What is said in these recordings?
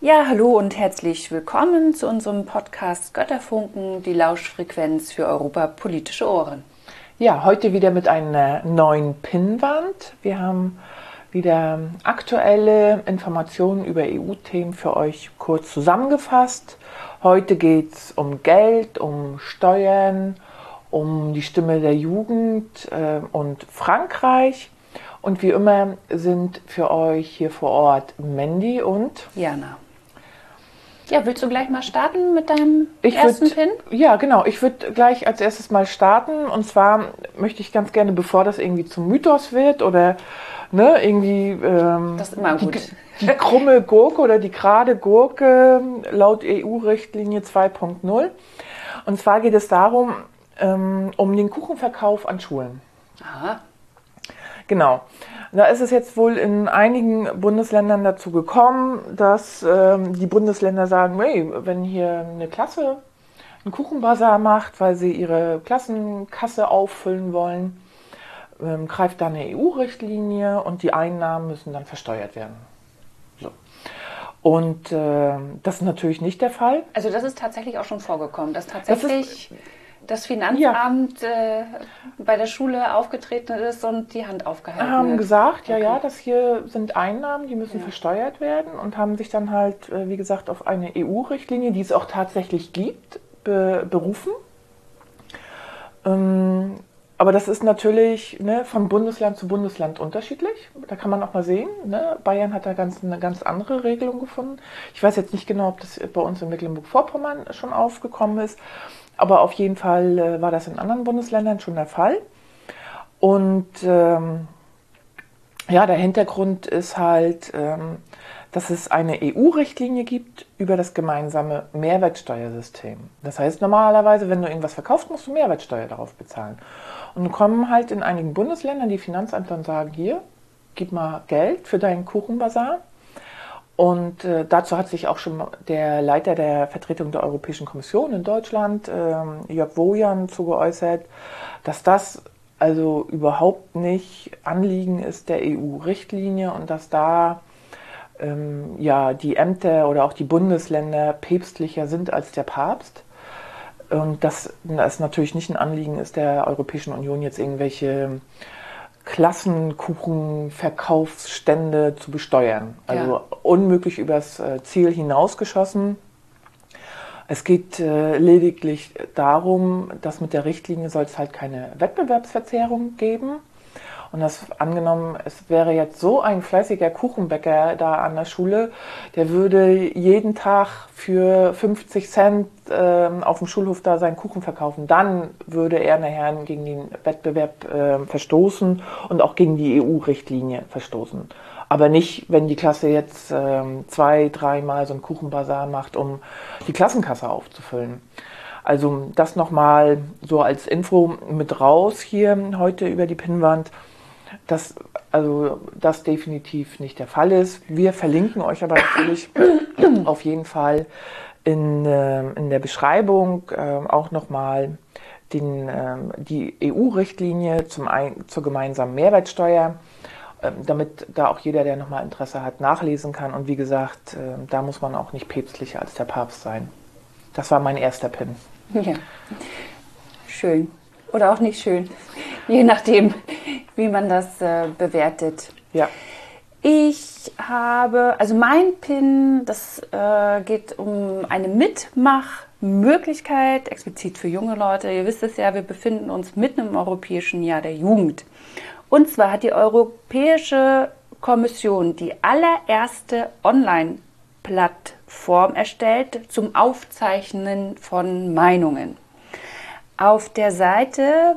Ja, hallo und herzlich willkommen zu unserem Podcast Götterfunken, die Lauschfrequenz für europapolitische Ohren. Ja, heute wieder mit einer neuen Pinnwand. Wir haben wieder aktuelle Informationen über EU-Themen für euch kurz zusammengefasst. Heute geht es um Geld, um Steuern, um die Stimme der Jugend und Frankreich. Und wie immer sind für euch hier vor Ort Mandy und Jana. Ja, willst du gleich mal starten mit deinem ersten Pin? Ja, genau. Ich würde gleich als erstes mal starten. Und zwar möchte ich ganz gerne, bevor das irgendwie zum Mythos wird oder irgendwie das ist immer gut. Die krumme Gurke oder die gerade Gurke laut EU-Richtlinie 2.0. Und zwar geht es darum, um den Kuchenverkauf an Schulen. Aha. Genau. Da ist es jetzt wohl in einigen Bundesländern dazu gekommen, dass die Bundesländer sagen, hey, wenn hier eine Klasse einen Kuchenbazar macht, weil sie ihre Klassenkasse auffüllen wollen, greift da eine EU-Richtlinie und die Einnahmen müssen dann versteuert werden. So. Und das ist natürlich nicht der Fall. Also das ist tatsächlich auch schon vorgekommen, dass tatsächlich das Finanzamt bei der Schule aufgetreten ist und die Hand aufgehalten haben wird. gesagt, ja, das hier sind Einnahmen, die müssen versteuert werden und haben sich dann halt, wie gesagt, auf eine EU-Richtlinie, die es auch tatsächlich gibt, berufen. Aber das ist natürlich von Bundesland zu Bundesland unterschiedlich. Da kann man auch mal sehen. Bayern hat da eine ganz andere Regelung gefunden. Ich weiß jetzt nicht genau, ob das bei uns in Mecklenburg-Vorpommern schon aufgekommen ist. Aber auf jeden Fall war das in anderen Bundesländern schon der Fall. Und der Hintergrund ist halt, dass es eine EU-Richtlinie gibt über das gemeinsame Mehrwertsteuersystem. Das heißt, normalerweise, wenn du irgendwas verkaufst, musst du Mehrwertsteuer darauf bezahlen. Und dann kommen halt in einigen Bundesländern die Finanzämter und sagen, hier, gib mal Geld für deinen Kuchenbazar. Und dazu hat sich auch schon der Leiter der Vertretung der Europäischen Kommission in Deutschland, Jörg Wojan, zu geäußert, dass das also überhaupt nicht Anliegen ist der EU-Richtlinie und dass da die Ämter oder auch die Bundesländer päpstlicher sind als der Papst. Und dass es natürlich nicht ein Anliegen ist der Europäischen Union, jetzt irgendwelche Klassenkuchenverkaufsstände zu besteuern. Also unmöglich übers Ziel hinausgeschossen. Es geht lediglich darum, dass mit der Richtlinie soll es halt keine Wettbewerbsverzerrung geben. Und das angenommen, es wäre jetzt so ein fleißiger Kuchenbäcker da an der Schule, der würde jeden Tag für 50 Cent auf dem Schulhof da seinen Kuchen verkaufen. Dann würde er nachher gegen den Wettbewerb verstoßen und auch gegen die EU-Richtlinie verstoßen. Aber nicht, wenn die Klasse jetzt 2-3 Mal so einen Kuchenbazar macht, um die Klassenkasse aufzufüllen. Also das nochmal so als Info mit raus hier heute über die Pinnwand, dass das definitiv nicht der Fall ist. Wir verlinken euch aber natürlich auf jeden Fall in der Beschreibung auch nochmal die EU-Richtlinie zur gemeinsamen Mehrwertsteuer, damit da auch jeder, der nochmal Interesse hat, nachlesen kann. Und wie gesagt, da muss man auch nicht päpstlicher als der Papst sein. Das war mein erster Pin. Ja, schön. Oder auch nicht schön. Je nachdem, wie man das bewertet. Ja. Mein Pin, das geht um eine Mitmachmöglichkeit, explizit für junge Leute. Ihr wisst es ja, wir befinden uns mitten im Europäischen Jahr der Jugend. Und zwar hat die Europäische Kommission die allererste Online-Plattform erstellt zum Aufzeichnen von Meinungen. Auf der Seite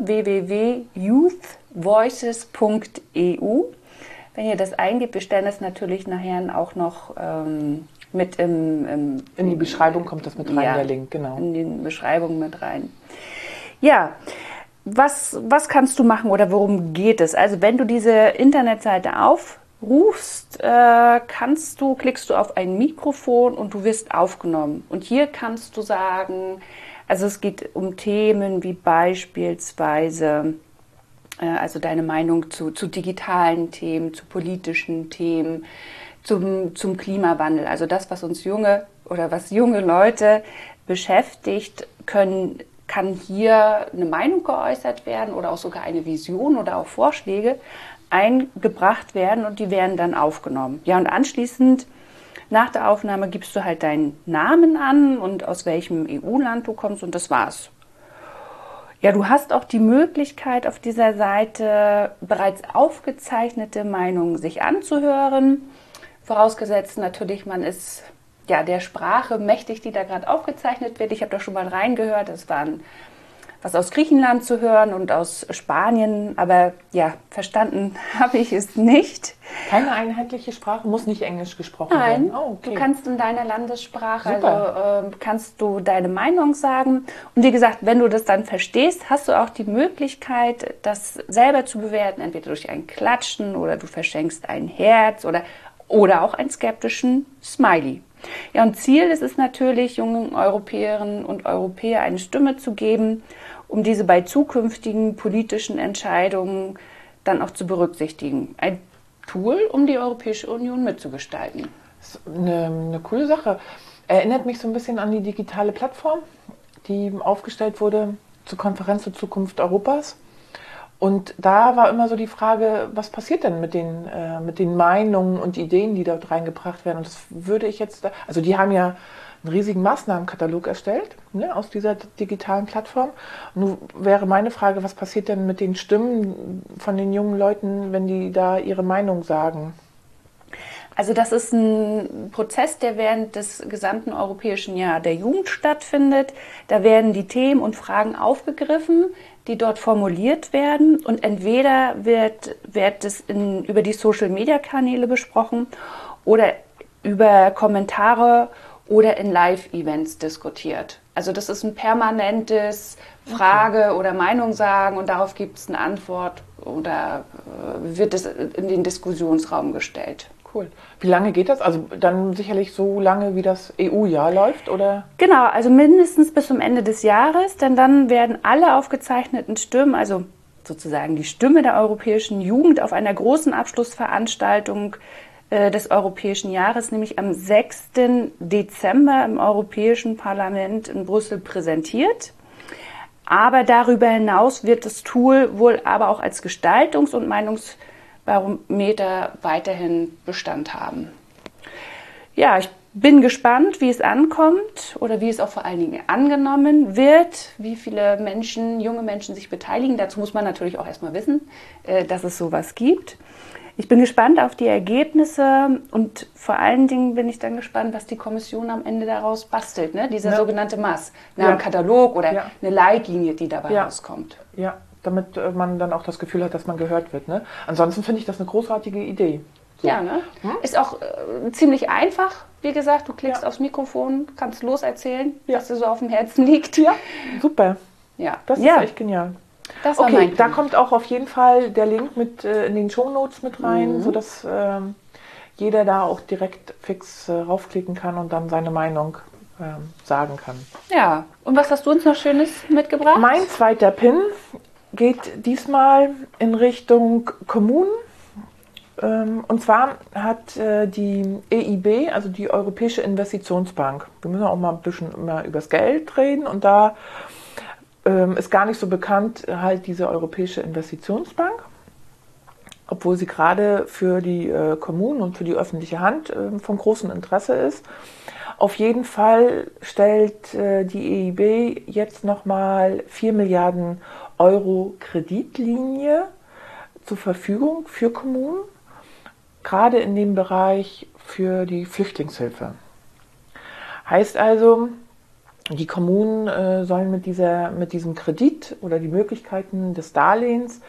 www.youthvoices.eu. Wenn ihr das eingebt, wir stellen das natürlich nachher auch noch mit in die Beschreibung kommt das mit rein, der Link, genau. In die Beschreibung mit rein. Ja, was kannst du machen oder worum geht es? Also wenn du diese Internetseite aufrufst, klickst du auf ein Mikrofon und du wirst aufgenommen. Und hier kannst du sagen, also es geht um Themen wie beispielsweise also deine Meinung zu digitalen Themen, zu politischen Themen, zum Klimawandel. Also das, was uns junge Leute beschäftigt, kann hier eine Meinung geäußert werden oder auch sogar eine Vision oder auch Vorschläge eingebracht werden und die werden dann aufgenommen. Ja, und anschließend nach der Aufnahme gibst du halt deinen Namen an und aus welchem EU-Land du kommst und das war's. Ja, du hast auch die Möglichkeit, auf dieser Seite bereits aufgezeichnete Meinungen sich anzuhören. Vorausgesetzt natürlich, man ist ja der Sprache mächtig, die da gerade aufgezeichnet wird. Ich habe da schon mal reingehört. Es waren was aus Griechenland zu hören und aus Spanien. Aber ja, verstanden habe ich es nicht. Keine einheitliche Sprache, muss nicht Englisch gesprochen werden? Nein, du kannst in deiner Landessprache, also kannst du deine Meinung sagen. Und wie gesagt, wenn du das dann verstehst, hast du auch die Möglichkeit, das selber zu bewerten, entweder durch ein Klatschen oder du verschenkst ein Herz oder auch einen skeptischen Smiley. Ja, und Ziel ist es natürlich, jungen Europäerinnen und Europäern eine Stimme zu geben, um diese bei zukünftigen politischen Entscheidungen dann auch zu berücksichtigen. Ein Tool, um die Europäische Union mitzugestalten. Das ist eine coole Sache. Erinnert mich so ein bisschen an die digitale Plattform, die aufgestellt wurde zur Konferenz zur Zukunft Europas. Und da war immer so die Frage, was passiert denn mit den Meinungen und Ideen, die dort reingebracht werden? Und das würde ich jetzt, also die haben ja einen riesigen Maßnahmenkatalog erstellt, ne, aus dieser digitalen Plattform. Nun wäre meine Frage, was passiert denn mit den Stimmen von den jungen Leuten, wenn die da ihre Meinung sagen? Also das ist ein Prozess, der während des gesamten Europäischen Jahr der Jugend stattfindet. Da werden die Themen und Fragen aufgegriffen, die dort formuliert werden. Und entweder wird es über die Social-Media-Kanäle besprochen oder über Kommentare oder in Live-Events diskutiert. Also das ist ein permanentes Frage oder Meinung sagen und darauf gibt es eine Antwort oder wird es in den Diskussionsraum gestellt. Cool. Wie lange geht das? Also dann sicherlich so lange, wie das EU-Jahr läuft, oder? Genau, also mindestens bis zum Ende des Jahres, denn dann werden alle aufgezeichneten Stimmen, also sozusagen die Stimme der europäischen Jugend auf einer großen Abschlussveranstaltung des Europäischen Jahres, nämlich am 6. Dezember im Europäischen Parlament in Brüssel präsentiert. Aber darüber hinaus wird das Tool wohl aber auch als Gestaltungs- und Meinungsbarometer weiterhin Bestand haben. Ja, ich bin gespannt, wie es ankommt oder wie es auch vor allen Dingen angenommen wird, wie viele junge Menschen sich beteiligen. Dazu muss man natürlich auch erstmal wissen, dass es sowas gibt. Ich bin gespannt auf die Ergebnisse und vor allen Dingen bin ich dann gespannt, was die Kommission am Ende daraus bastelt, ne? Dieser sogenannte MAS, ein Katalog oder eine Leitlinie, die dabei rauskommt. Ja, damit man dann auch das Gefühl hat, dass man gehört wird. Ne? Ansonsten finde ich das eine großartige Idee. So. Ja, ne? Ist auch ziemlich einfach. Wie gesagt, du klickst aufs Mikrofon, kannst loserzählen, was dir so auf dem Herzen liegt. Ja, super. Ja. Das ist echt genial. Okay, da kommt auch auf jeden Fall der Link mit in den Shownotes mit rein, sodass jeder da auch direkt fix raufklicken kann und dann seine Meinung sagen kann. Ja, und was hast du uns noch Schönes mitgebracht? Mein zweiter Pin geht diesmal in Richtung Kommunen. Und zwar hat die EIB, also die Europäische Investitionsbank, wir müssen auch mal ein bisschen immer über das Geld reden und da ist gar nicht so bekannt, halt diese Europäische Investitionsbank, obwohl sie gerade für die Kommunen und für die öffentliche Hand von großem Interesse ist. Auf jeden Fall stellt die EIB jetzt nochmal 4 Milliarden Euro Kreditlinie zur Verfügung für Kommunen, gerade in dem Bereich für die Flüchtlingshilfe. Heißt also, die Kommunen sollen mit diesem Kredit oder die Möglichkeiten des Darlehens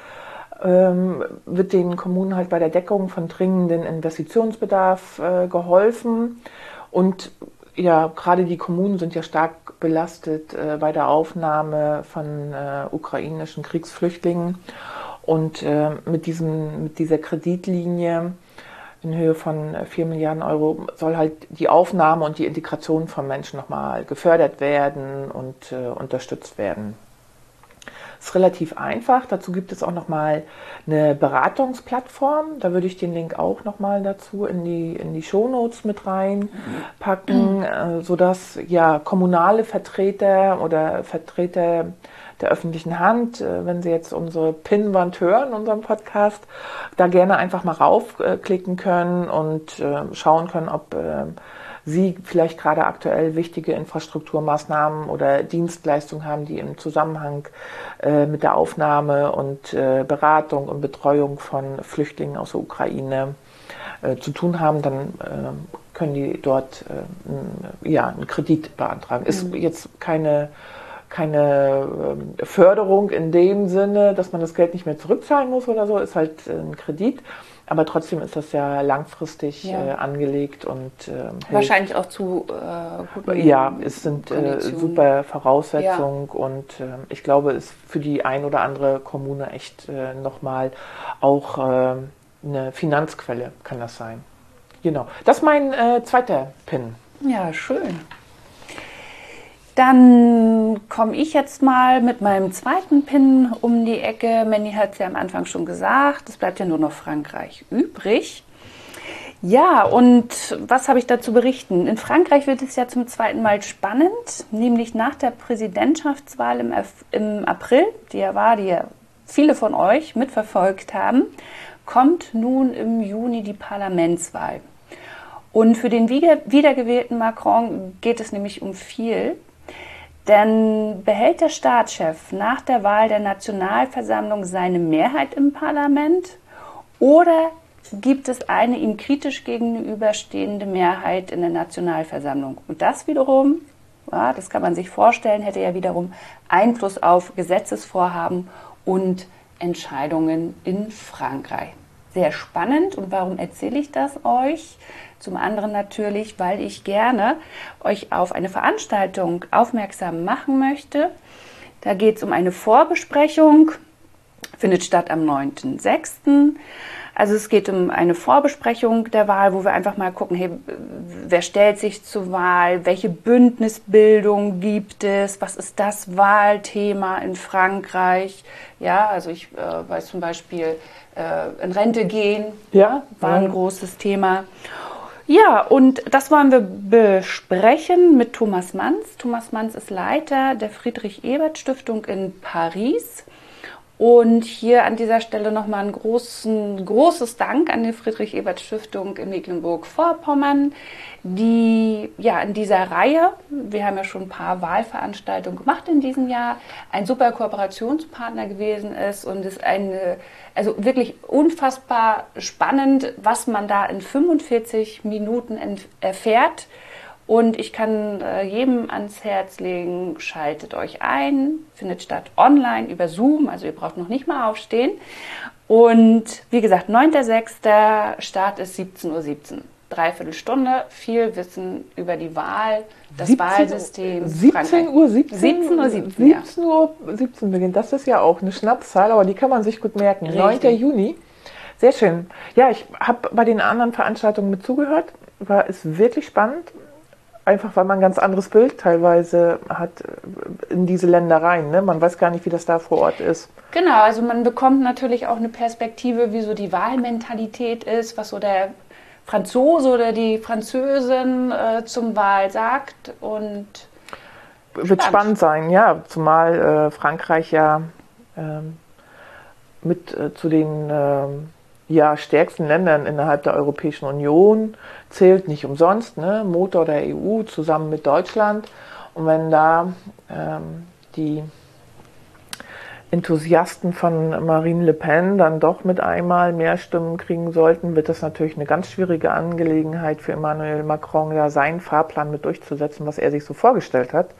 wird den Kommunen halt bei der Deckung von dringenden Investitionsbedarf geholfen. Und ja, gerade die Kommunen sind ja stark belastet bei der Aufnahme von ukrainischen Kriegsflüchtlingen. Und mit dieser Kreditlinie in Höhe von 4 Milliarden Euro soll halt die Aufnahme und die Integration von Menschen nochmal gefördert werden und unterstützt werden. Ist relativ einfach. Dazu gibt es auch nochmal eine Beratungsplattform. Da würde ich den Link auch nochmal dazu in die Shownotes mit reinpacken, sodass ja kommunale Vertreter oder Vertreter der öffentlichen Hand, wenn Sie jetzt unsere Pinnwand hören, unseren Podcast, da gerne einfach mal raufklicken können und schauen können, ob Sie vielleicht gerade aktuell wichtige Infrastrukturmaßnahmen oder Dienstleistungen haben, die im Zusammenhang mit der Aufnahme und Beratung und Betreuung von Flüchtlingen aus der Ukraine zu tun haben, dann können die dort einen Kredit beantragen. Ist jetzt keine Förderung in dem Sinne, dass man das Geld nicht mehr zurückzahlen muss oder so, ist halt ein Kredit. Aber trotzdem ist das ja langfristig angelegt und wahrscheinlich auch zu guten ja, es sind super Voraussetzungen und ich glaube, es ist für die ein oder andere Kommune echt nochmal auch eine Finanzquelle kann das sein. Genau, das ist mein zweiter Pin. Ja, schön. Dann komme ich jetzt mal mit meinem zweiten Pin um die Ecke. Mandy hat es ja am Anfang schon gesagt, es bleibt ja nur noch Frankreich übrig. Ja, und was habe ich dazu berichten? In Frankreich wird es ja zum zweiten Mal spannend, nämlich nach der Präsidentschaftswahl im April, die ja viele von euch mitverfolgt haben, kommt nun im Juni die Parlamentswahl. Und für den wiedergewählten Macron geht es nämlich um viel. Denn behält der Staatschef nach der Wahl der Nationalversammlung seine Mehrheit im Parlament oder gibt es eine ihm kritisch gegenüberstehende Mehrheit in der Nationalversammlung? Und das wiederum, ja, das kann man sich vorstellen, hätte ja wiederum Einfluss auf Gesetzesvorhaben und Entscheidungen in Frankreich. Sehr spannend. Und warum erzähle ich das euch? Zum anderen natürlich, weil ich gerne euch auf eine Veranstaltung aufmerksam machen möchte. Da geht es um eine Vorbesprechung, findet statt am 9.6. Also es geht um eine Vorbesprechung der Wahl, wo wir einfach mal gucken, hey, wer stellt sich zur Wahl, welche Bündnisbildung gibt es, was ist das Wahlthema in Frankreich. Ja, also ich weiß zum Beispiel, in Rente gehen, war ein großes Thema. Ja, und das wollen wir besprechen mit Thomas Manz. Thomas Manz ist Leiter der Friedrich-Ebert-Stiftung in Paris. Und hier an dieser Stelle nochmal ein großes Dank an die Friedrich-Ebert-Stiftung in Mecklenburg-Vorpommern, die ja in dieser Reihe, wir haben ja schon ein paar Wahlveranstaltungen gemacht in diesem Jahr, ein super Kooperationspartner gewesen ist und ist also wirklich unfassbar spannend, was man da in 45 Minuten erfährt. Und ich kann jedem ans Herz legen, schaltet euch ein, findet statt online über Zoom, also ihr braucht noch nicht mal aufstehen. Und wie gesagt, 9.6. Start ist 17:17 Uhr. Dreiviertelstunde, viel Wissen über die Wahl, das Wahlsystem. 17 Uhr, 17 Uhr beginnt. Das ist ja auch eine Schnapszahl, aber die kann man sich gut merken. Richtig. 9. Juni. Sehr schön. Ja, ich habe bei den anderen Veranstaltungen mit zugehört. Ist wirklich spannend. Einfach weil man ein ganz anderes Bild teilweise hat in diese Ländereien. Ne? Man weiß gar nicht, wie das da vor Ort ist. Genau, also man bekommt natürlich auch eine Perspektive, wie so die Wahlmentalität ist, was so der Franzose oder die Französin zum Wahl sagt. Und wird spannend sein, ja. Zumal Frankreich ja mit zu den stärksten Ländern innerhalb der Europäischen Union zählt, nicht umsonst, ne? Motor der EU zusammen mit Deutschland. Und wenn da die Enthusiasten von Marine Le Pen dann doch mit einmal mehr Stimmen kriegen sollten, wird das natürlich eine ganz schwierige Angelegenheit für Emmanuel Macron, ja seinen Fahrplan mit durchzusetzen, was er sich so vorgestellt hat.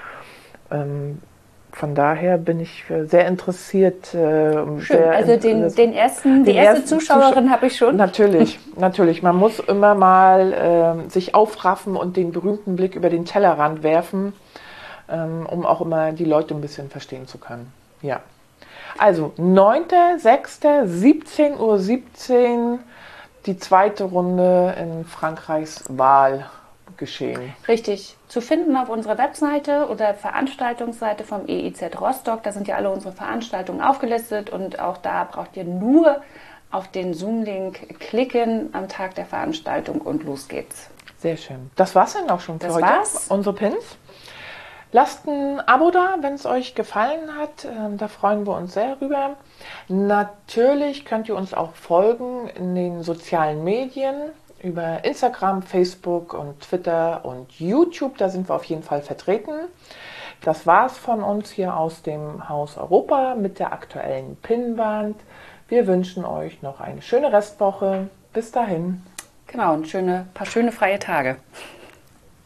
Von daher bin ich sehr interessiert. Schön. Also die erste Zuschauerin habe ich schon. Natürlich. Man muss immer mal sich aufraffen und den berühmten Blick über den Tellerrand werfen, um auch immer die Leute ein bisschen verstehen zu können. Ja. Also 9.6., 17:17 Uhr, die zweite Runde in Frankreichs Wahl. geschehen. Richtig. Zu finden auf unserer Webseite oder Veranstaltungsseite vom EIZ Rostock. Da sind ja alle unsere Veranstaltungen aufgelistet und auch da braucht ihr nur auf den Zoom-Link klicken am Tag der Veranstaltung und los geht's. Sehr schön. Das war's dann auch schon für heute. War's. Unsere Pins. Lasst ein Abo da, wenn es euch gefallen hat. Da freuen wir uns sehr drüber. Natürlich könnt ihr uns auch folgen in den sozialen Medien über Instagram, Facebook und Twitter und YouTube. Da sind wir auf jeden Fall vertreten. Das war's von uns hier aus dem Haus Europa mit der aktuellen Pinnwand. Wir wünschen euch noch eine schöne Restwoche. Bis dahin. Genau, ein paar schöne freie Tage.